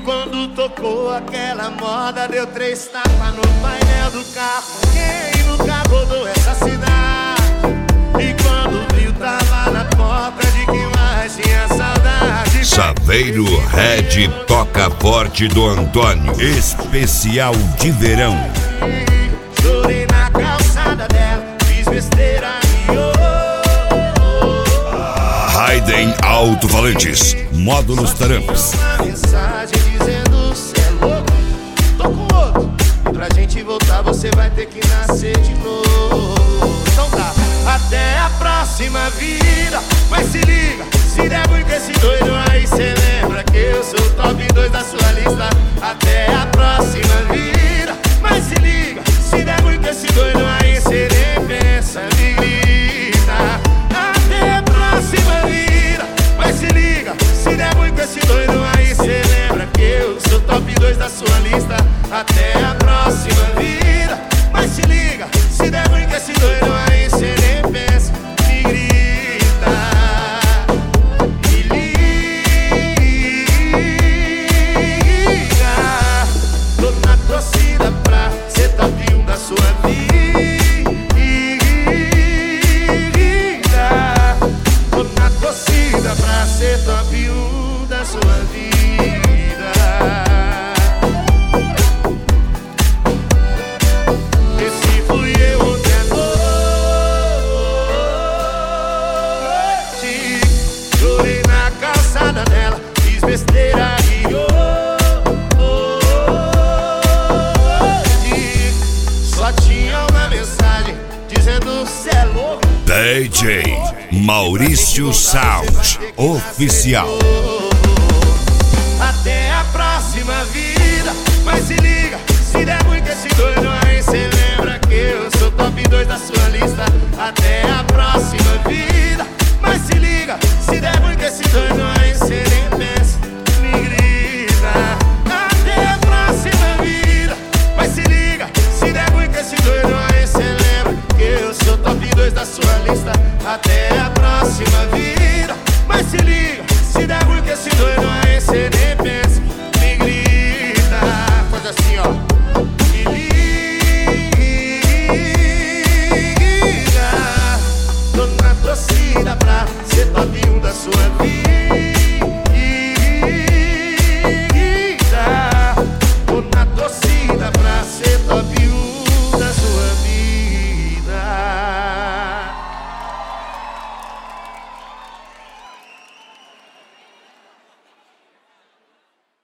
quando tocou aquela moda, deu 3 tapas no painel do carro. Quem nunca rodou essa cidade? E quando viu, tava na porta de quem mais tinha saudade. Saveiro Red toca forte do Antônio, especial de verão. Chorei na calçada dela, fiz besteira e Raiden Alto-Falantes, módulos Taramps. uma mensagem dizendo: cê é louco, tô com outro. E pra gente voltar você vai ter que nascer de novo. Então tá, até a próxima vida. Mas se liga, se der ruim com esse doido aí, cê lembra que eu sou o top 2 da sua lista. Até a próxima vida. Mas se liga, se der ruim com esse doido aí, cê nem pensa, me grita. Até a próxima vida. Mas se liga, se der ruim com esse doido aí, cê lembra que eu sou o top 2 da sua lista. Até a próxima vida. Mas se liga, se der ruim com esse doido aí, cê nem pensa, me grita. Me liga. Tô na torcida pra ser top 1 da sua vida. Tô na torcida pra ser top 1 da sua vida. Esse fui eu ontem à noite. Chorei na calçada dela, fiz besteira e só tinha uma mensagem dizendo: cê é louco. DJ Maurício Sound, oficial. Até a próxima vida. Mas se liga, se der ruim com esse doido aí, cê lembra que eu sou top 2 da sua lista. Até a próxima vida. Mas se liga, se der ruim com esse doido aí, cê nem pensa, me grita. Até a próxima vida. Mas se liga, se der ruim com esse doido aí, cê lembra que eu sou top 2 da sua lista. Até a próxima vida. Mas se liga, se der ruim com esse doido aí, cê nem pensa, me grita. Faz assim, ó. Me liga. Tô na torcida pra ser top 1 da sua vida. Tô na torcida pra ser top 1.